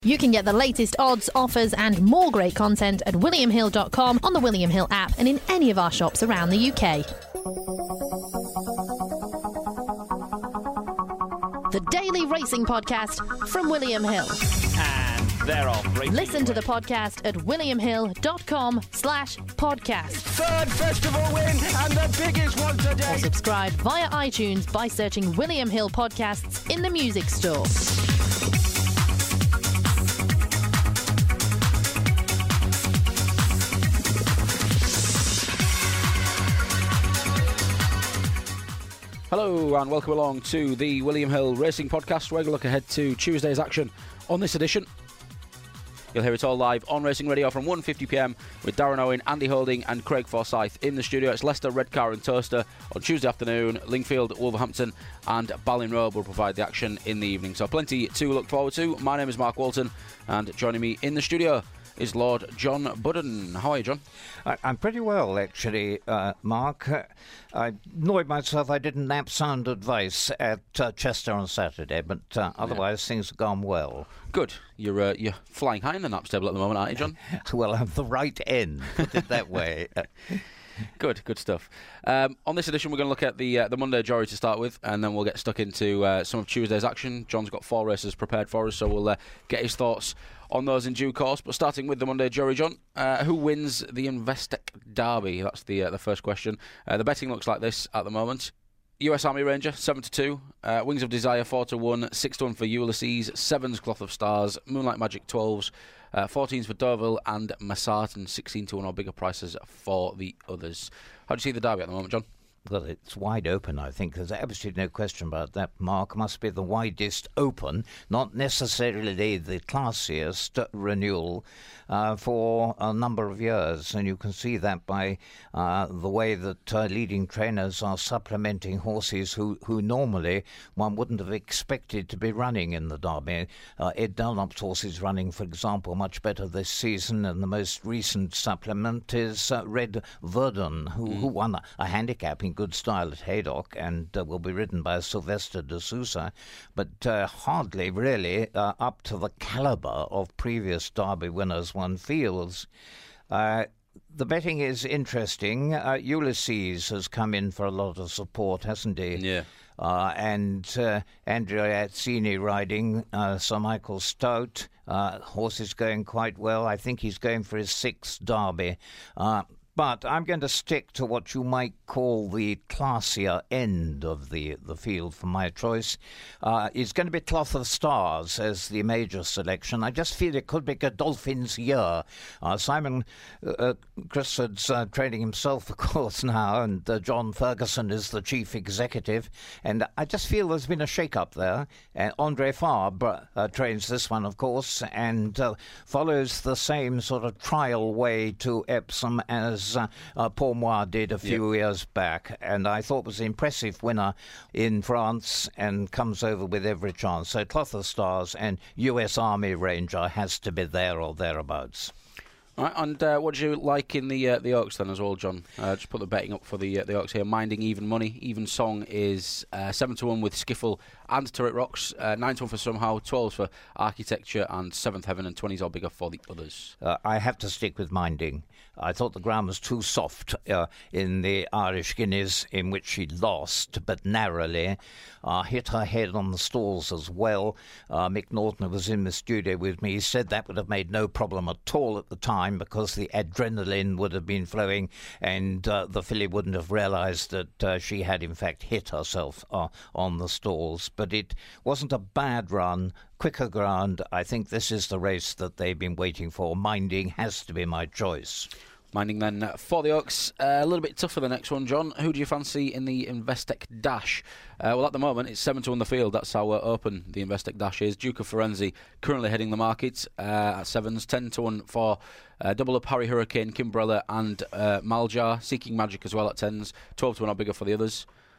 You can get the latest odds, offers and more great content at williamhill.com, on the William Hill app and in any of our shops around the UK. The Daily Racing Podcast from William Hill. And they're off. Listen to the podcast at williamhill.com/podcast. Third festival win and the biggest one today. Or subscribe via iTunes by searching William Hill Podcasts in the music store. Hello and welcome along to the William Hill Racing Podcast. We're going to look ahead to Tuesday's action on this edition. You'll hear it all live on Racing Radio from 1:50pm with Darren Owen, Andy Holding and Craig Forsyth in the studio. It's Leicester, Redcar and Toaster on Tuesday afternoon. Lingfield, Wolverhampton and Ballinrobe will provide the action in the evening. So plenty to look forward to. My name is Mark Walton and joining me in the studio is Lord John Budden. How are you, John? I'm pretty well, actually, Mark. I annoyed myself I didn't nap sound advice at Chester on Saturday, but otherwise things have gone well. Good. You're flying high in the naps table at the moment, aren't you, John? Well, I'm the right end, put it that way. Good stuff. On this edition, we're going to look at the Monday Jory to start with, and then we'll get stuck into some of Tuesday's action. John's got 4 races prepared for us, so we'll get his thoughts on those in due course. But starting with the Monday Jory, John, who wins the Investec Derby? That's the first question. The betting looks like this at the moment. US Army Ranger 7-2, Wings of Desire 4-1, 6-1 for Ulysses, 7's Cloth of Stars, Moonlight Magic 12s, 14s for Deauville and Massart, 16-1 or bigger prices for the others. How do you see the Derby at the moment, John? Well, it's wide open, I think. There's absolutely no question about that, Mark. Must be the widest open, not necessarily the classiest renewal for a number of years. And you can see that by the way that leading trainers are supplementing horses who normally one wouldn't have expected to be running in the Derby. Ed Dunlop's horse is running, for example, much better this season, and the most recent supplement is Red Verdun, who won a handicap in good style at Haydock and will be ridden by Sylvester de Sousa, but hardly really up to the calibre of previous Derby winners one feels. The betting is interesting. Ulysses has come in for a lot of support, hasn't he? Yeah. And Andrea Azzini riding, Sir Michael Stout. Horse is going quite well. I think he's going for his 6th Derby. But I'm going to stick to what you might call the classier end of the field for my choice. It's going to be Cloth of Stars as the major selection. I just feel it could be Godolphin's year. Simon Crisford's training himself, of course, now, and John Ferguson is the chief executive. And I just feel there's been a shake-up there. Andre Fabre trains this one, of course, and follows the same sort of trial way to Epsom as Pourmois did a few years back, and I thought was an impressive winner in France and comes over with every chance. So Cloth of Stars and US Army Ranger has to be there or thereabouts. All right, and what do you like in the Oaks then as well, John? Just put the betting up for the Oaks here. Minding Even Money. Even Song is 7-1 with Skiffle and Turret Rocks. 9-1 for Somehow, 12s for Architecture, and 7th Heaven and 20s or bigger for the others. I have to stick with Minding. I thought the ground was too soft in the Irish Guineas, in which she lost, but narrowly. Hit her head on the stalls as well. Mick Norton was in the studio with me. He said that would have made no problem at all at the time because the adrenaline would have been flowing and the filly wouldn't have realised that she had in fact hit herself on the stalls. But it wasn't a bad run. Quicker ground. I think this is the race that they've been waiting for. Minding has to be my choice. Minding then for the Oaks. A little bit tougher the next one, John. Who do you fancy in the Investec Dash? Well, at the moment, it's 7-1 the field. That's how open the Investec Dash is. Duke of Firenze currently heading the market at 7s. 10-1 for Double Up, Harry Hurricane, Kimbrella and Maljar. Seeking Magic as well at 10s. 12-1 or bigger for the others.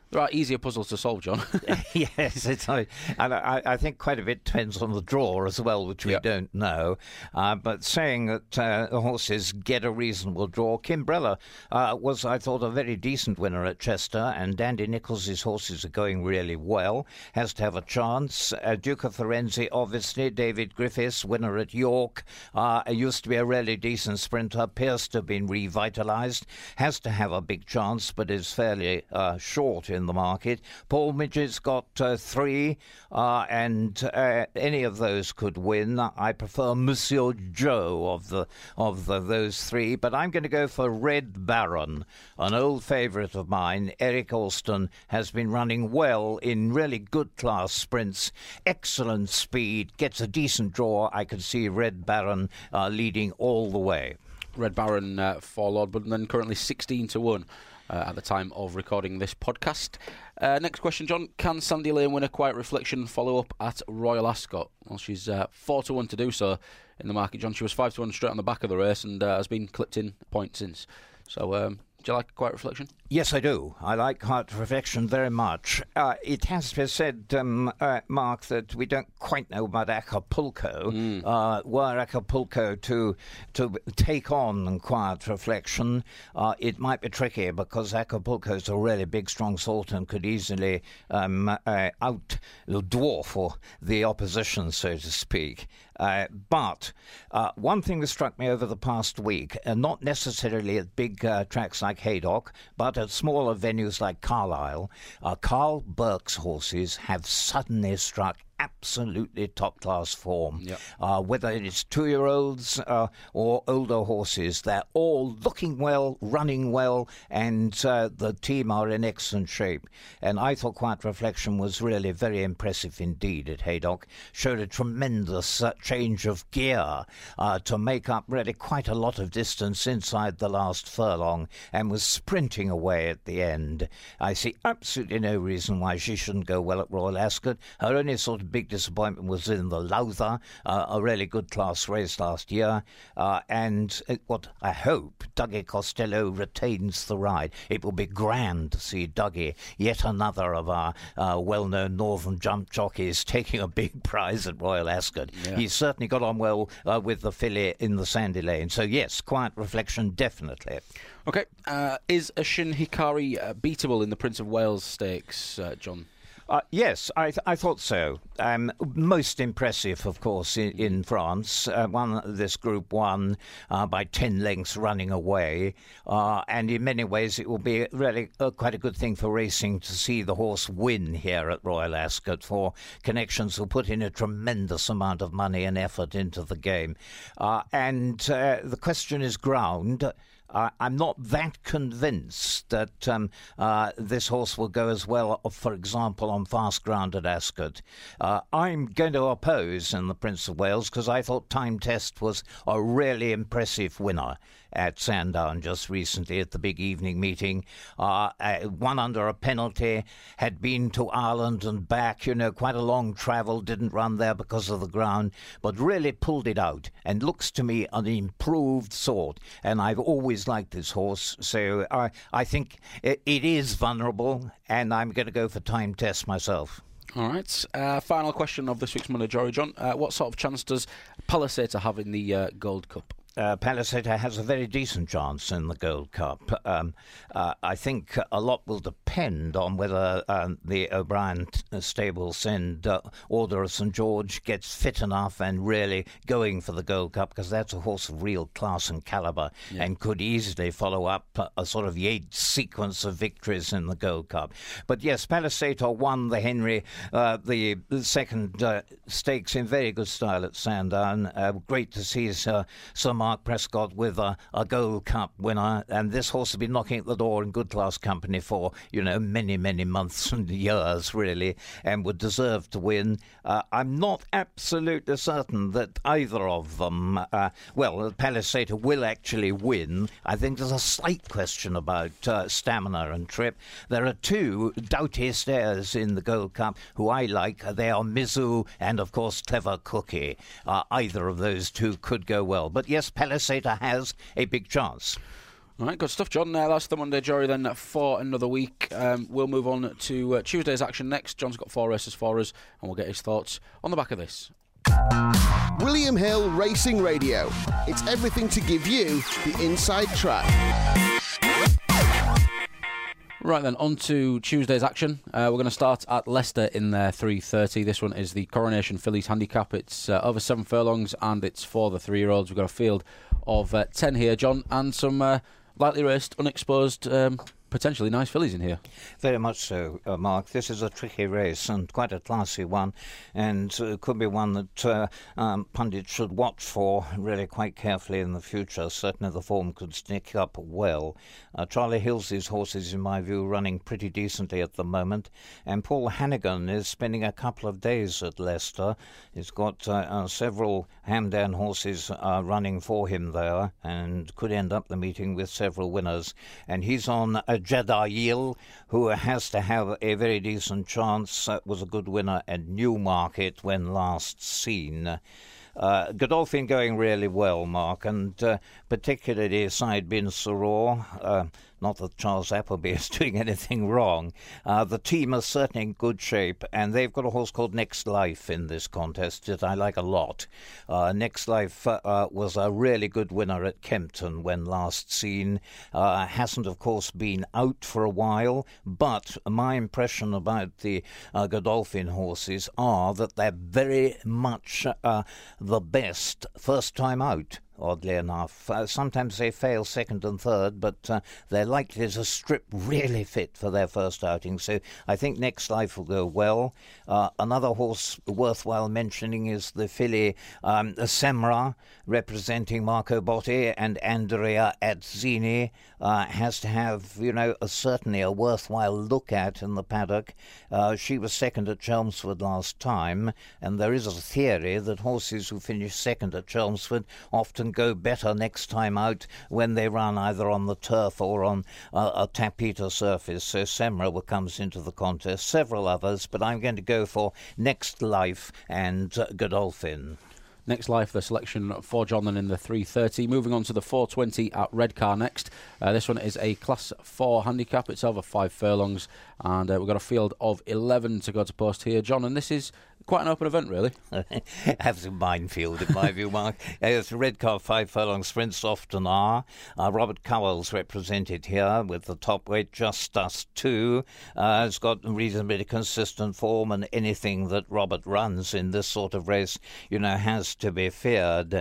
There are easier puzzles to solve, John. Yes, and I think quite a bit depends on the draw as well, which we don't know. But saying that the horses get a reasonable draw, Kimbrella was, I thought, a very decent winner at Chester, and Dandy Nicholls' horses are going really well. Has to have a chance. Duke of Firenze, obviously. David Griffiths, winner at York. Used to be a really decent sprinter. Appears to have been revitalised. Has to have a big chance, but is fairly short in the market. Paul Midget's got 3, and any of those could win. I prefer Monsieur Joe of those 3, but I'm going to go for Red Baron, an old favourite of mine. Eric Alston has been running well in really good class sprints, excellent speed, gets a decent draw. I could see Red Baron leading all the way. Red Baron for Lord Budden, currently 16-1. At the time of recording this podcast. Next question, John. Can Sandy Lane win a Quiet Reflection follow-up at Royal Ascot? Well, she's 4-1 to do so in the market, John. She was 5-1 straight on the back of the race and has been clipped in points since. So, do you like Quiet Reflection? Yes, I do. I like Quiet Reflection very much. It has to be said, Mark, that we don't quite know about Acapulco. Were Acapulco to take on Quiet Reflection, it might be tricky because Acapulco is a really big, strong sort and could easily dwarf the opposition, so to speak. But one thing that struck me over the past week, not necessarily at big tracks like Haydock, but at smaller venues like Carlisle, Carl Burke's horses have suddenly struck absolutely top-class form. Yep. Whether it's 2-year-olds or older horses, they're all looking well, running well, and the team are in excellent shape. And I thought Quiet Reflection was really very impressive indeed at Haydock. Showed a tremendous change of gear to make up really quite a lot of distance inside the last furlong and was sprinting away at the end. I see absolutely no reason why she shouldn't go well at Royal Ascot. Her only sort of big disappointment was in the Lowther, a really good class race last year, and what I hope Dougie Costello retains the ride. It will be grand to see Dougie, yet another of our well-known northern jump jockeys, taking a big prize at Royal Ascot. Yeah. He's certainly got on well with the filly in the Sandy Lane. So yes, Quiet Reflection definitely. Okay, is Ashin Hikari beatable in the Prince of Wales Stakes, John? Yes, I thought so. Most impressive, of course, in France. Won this Group 1 by 10 lengths running away. And in many ways, it will be really quite a good thing for racing to see the horse win here at Royal Ascot, for Connections will put in a tremendous amount of money and effort into the game. And the question is ground. I'm not that convinced that this horse will go as well, for example, on fast ground at Ascot. I'm going to oppose in the Prince of Wales because I thought Time Test was a really impressive winner at Sandown just recently at the big evening meeting. Won under a penalty, had been to Ireland and back, quite a long travel, didn't run there because of the ground, but really pulled it out and looks to me an improved sort. And I've always liked this horse, so I think it is vulnerable, and I'm going to go for Time Test myself. All right. Final question of this week's Monday Jury, John. What sort of chance does Palisator have in the Gold Cup? Palisator has a very decent chance in the Gold Cup. I think a lot will depend on whether the O'Brien stable send Order of St George gets fit enough and really going for the Gold Cup, because that's a horse of real class and calibre and could easily follow up a sort of Yates sequence of victories in the Gold Cup. But yes, Palisator won the Henry, the second stakes in very good style at Sandown. Great to see Sir Mark Prescott with a Gold Cup winner, and this horse has been knocking at the door in good class company for many months and years really, and would deserve to win. I'm not absolutely certain that either of them Palisator will actually win. I think there's a slight question about stamina and trip. There are two doughty stayers in the Gold Cup who I like. They are Mizzou and of course Clever Cookie. Either of those two could go well, but yes, Palisator has a big chance. All right, good stuff, John. That's the Monday Jury then for another week. We'll move on to Tuesday's action next. John's got 4 races for us, and we'll get his thoughts on the back of this. William Hill Racing Radio. It's everything to give you the inside track. Right then, on to Tuesday's action. We're going to start at Leicester in their 3:30. This one is the Coronation Fillies Handicap. It's over 7 furlongs and it's for the 3-year-olds. We've got a field of 10 here, John, and some lightly raced, unexposed, potentially nice fillies in here. Very much so, Mark. This is a tricky race and quite a classy one, and could be one that pundits should watch for really quite carefully in the future. Certainly the form could sneak up well. Charlie Hills's horses, in my view, running pretty decently at the moment, and Paul Hannigan is spending a couple of days at Leicester. He's got several Hamdan horses running for him there, and could end up the meeting with several winners. And he's on Jeddah, who has to have a very decent chance. Was a good winner at Newmarket when last seen. Godolphin going really well, Mark, and particularly Said bin Suror. Not that Charles Appleby is doing anything wrong. The team are certainly in good shape, and they've got a horse called Next Life in this contest that I like a lot. Next Life was a really good winner at Kempton when last seen. Hasn't, of course, been out for a while, but my impression about the Godolphin horses are that they're very much the best first time out. Oddly enough. Sometimes they fail second and third, but they're likely to strip really fit for their first outing. So I think Next Life will go well. Another horse worthwhile mentioning is the filly Semra, representing Marco Botti and Andrea Azzini. Has to have, certainly a worthwhile look at in the paddock. She was second at Chelmsford last time, and there is a theory that horses who finish second at Chelmsford often go better next time out when they run either on the turf or on a tapeter surface. So Semra comes into the contest, several others, but I'm going to go for Next Life and Godolphin. Next Life, the selection for John then in the 3:30. Moving on to the 4:20 at Redcar next. This one is a Class 4 handicap. It's over 5 furlongs, and we've got a field of 11 to go to post here, John, and this is quite an open event, really. Has a minefield, in my view, Mark. It's Redcar 5 furlong sprints often are. Robert Cowell's represented here with the top weight Just Us 2. It's got reasonably consistent form, and anything that Robert runs in this sort of race, has to be feared.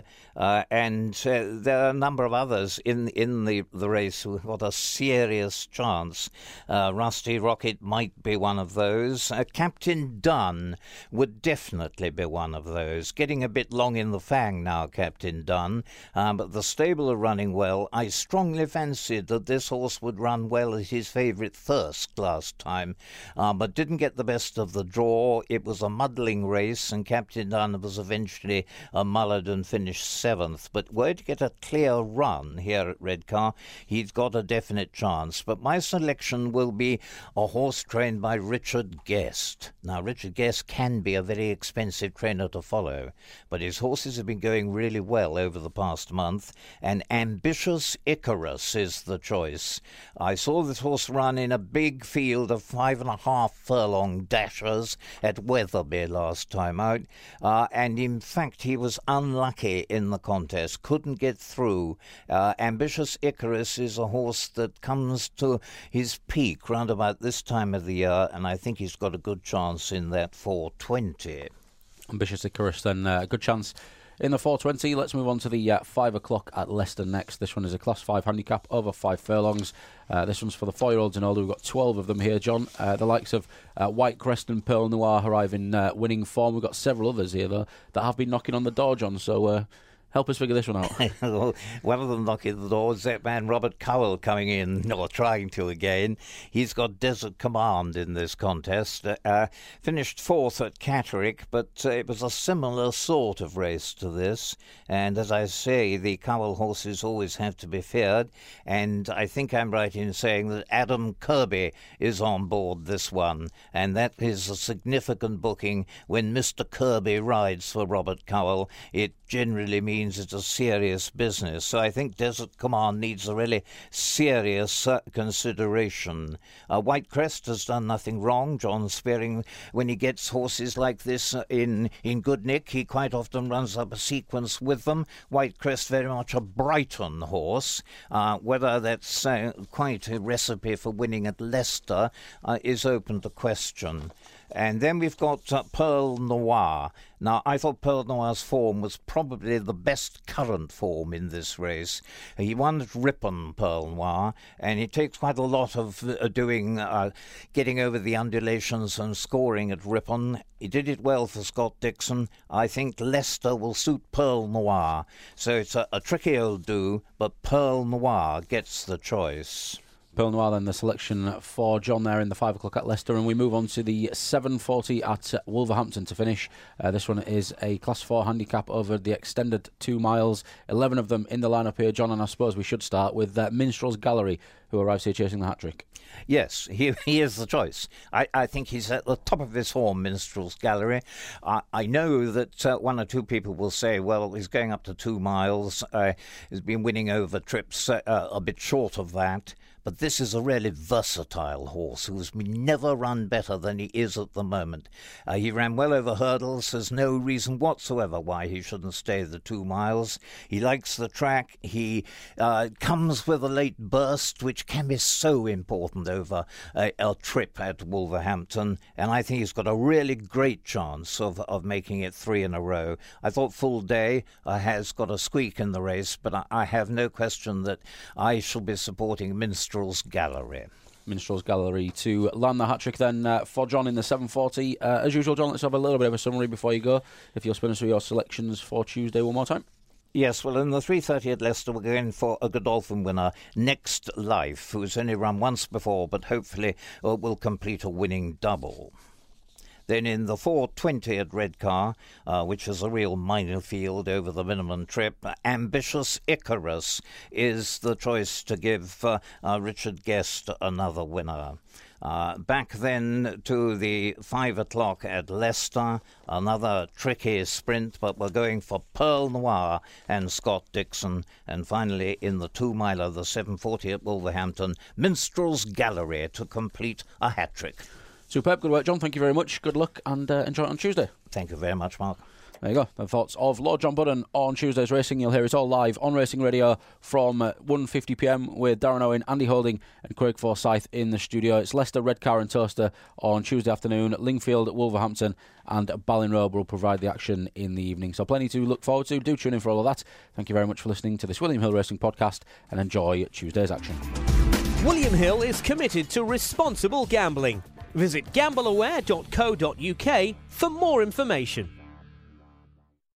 And there are a number of others in the race who've got a serious chance. Rusty Rocket might be one of those. Captain Dunn would definitely be one of those. Getting a bit long in the fang now, Captain Dunn, but the stable are running well. I strongly fancied that this horse would run well at his favourite Thirsk last time, but didn't get the best of the draw. It was a muddling race, and Captain Dunn was eventually mullered and finished 7th. But were to get a clear run here at Redcar, he's got a definite chance. But my selection will be a horse trained by Richard Guest. Now, Richard Guest can be a very expensive trainer to follow, but his horses have been going really well over the past month, and Ambitious Icarus is the choice. I saw this horse run in a big field of 5.5 furlong dashers at Wetherby last time out, and in fact he was unlucky in the contest, couldn't get through. Ambitious Icarus is a horse that comes to his peak round about this time of the year, and I think he's got a good chance in that 4:20. Ambitious Icarus then, a good chance in the 4:20. Let's move on to the 5 o'clock at Leicester next. This one is a Class 5 handicap, over 5 furlongs. This one's for the 4-year-olds and older. We've got 12 of them here, John. The likes of White Crest and Pearl Noir arrive in winning form. We've got several others here, though, that have been knocking on the door, John, so help us figure this one out. One of them knocking the door is that man Robert Cowell coming in, or trying to again. He's got Desert Command in this contest. Finished 4th at Catterick, but it was a similar sort of race to this. And as I say, the Cowell horses always have to be feared. And I think I'm right in saying that Adam Kirby is on board this one. And that is a significant booking. When Mr. Kirby rides for Robert Cowell, it generally means means it's a serious business. So I think Desert Command needs a really serious consideration. White Crest has done nothing wrong. John Spearing, when he gets horses like this in good nick, he quite often runs up a sequence with them. White Crest, very much a Brighton horse. Whether that's quite a recipe for winning at Leicester is open to question. And then we've got Pearl Noir. Now, I thought Pearl Noir's form was probably the best current form in this race. He won at Ripon, Pearl Noir, and it takes quite a lot of getting over the undulations and scoring at Ripon. He did it well for Scott Dixon. I think Leicester will suit Pearl Noir. So it's a tricky old do, but Pearl Noir gets the choice. Pearl Noir then the selection for John there in the 5 o'clock at Leicester, and we move on to the 7:40 at Wolverhampton to finish. This one is a Class 4 handicap over the extended 2 miles, 11 of them in the lineup here, John, and I suppose we should start with Minstrel's Gallery, who arrives here chasing the hat-trick. Yes, he is the choice. I think he's at the top of his form, Minstrel's Gallery. I know that one or two people will say, well, he's going up to 2 miles. He's been winning over trips a bit short of that. But this is a really versatile horse who's never run better than he is at the moment. He ran well over hurdles. There's no reason whatsoever why he shouldn't stay the 2 miles. He likes the track. He comes with a late burst, which can be so important over a trip at Wolverhampton. And I think he's got a really great chance of making it 3 in a row. I thought Full Day has got a squeak in the race, but I have no question that I shall be supporting Minstrel's Gallery. Minstrel's Gallery to land the hat-trick then for John in the 7:40. As usual, John, let's have a little bit of a summary before you go. If you'll spin us through your selections for Tuesday one more time. Yes, well, in the 3:30 at Leicester, we're going for a Godolphin winner, Next Life, who's only run once before, but hopefully will complete a winning double. Then in the 4:20 at Redcar, which is a real minefield over the minimum trip, Ambitious Icarus is the choice to give Richard Guest another winner. Back then to the 5 o'clock at Leicester, another tricky sprint, but we're going for Pearl Noir and Scott Dixon. And finally, in the 2 miler, the 7:40 at Wolverhampton, Minstrel's Gallery to complete a hat-trick. Superb, good work, John. Thank you very much. Good luck and enjoy it on Tuesday. Thank you very much, Mark. There you go. The thoughts of Lord John Budden on Tuesday's racing. You'll hear it all live on Racing Radio from 1:50pm with Darren Owen, Andy Holding and Craig Forsyth in the studio. It's Leicester, Redcar and Toaster on Tuesday afternoon. Lingfield, Wolverhampton and Ballinrobe will provide the action in the evening. So plenty to look forward to. Do tune in for all of that. Thank you very much for listening to this William Hill Racing podcast and enjoy Tuesday's action. William Hill is committed to responsible gambling. Visit gambleaware.co.uk for more information.